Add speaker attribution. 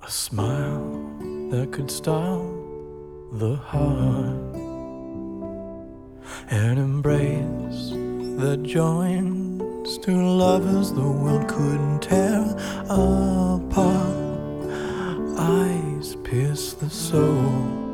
Speaker 1: A smile that could stop the heart, an embrace that joins two lovers the world couldn't tear apart. Eyes pierce the soul,